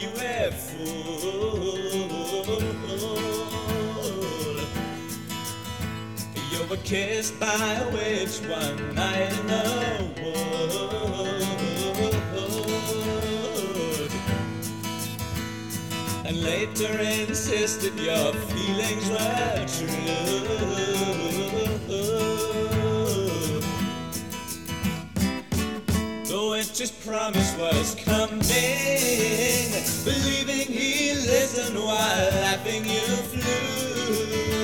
you a fool. You were kissed by a witch one night in the wood, and later insisted your feelings were true. The witch's promise was coming, believing he listened while laughing you flew.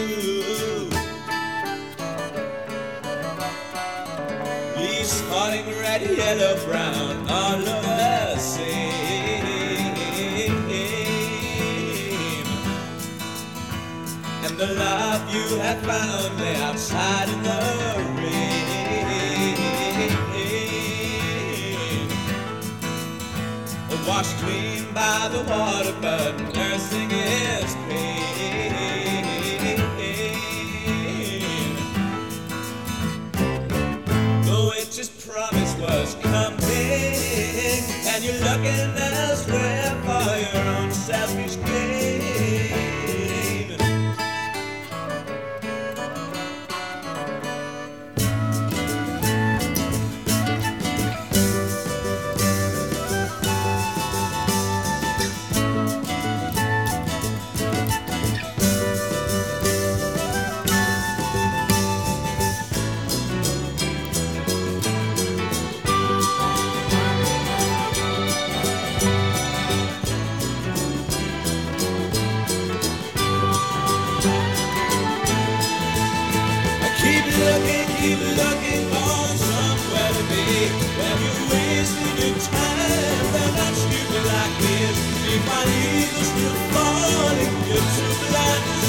Leaves falling red, yellow, brown all over the same, and the love you had found lay outside in the rain. Washed clean by the water, but nursing his pain. The witch's promise was coming, and you're looking elsewhere for your own selfish gain. Keep looking for somewhere to be. When you're wasting your time, they're not stupid like this. Meanwhile, eagles still falling, you're too blind to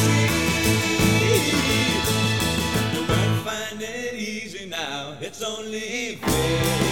see. You won't find it easy now, it's only fair.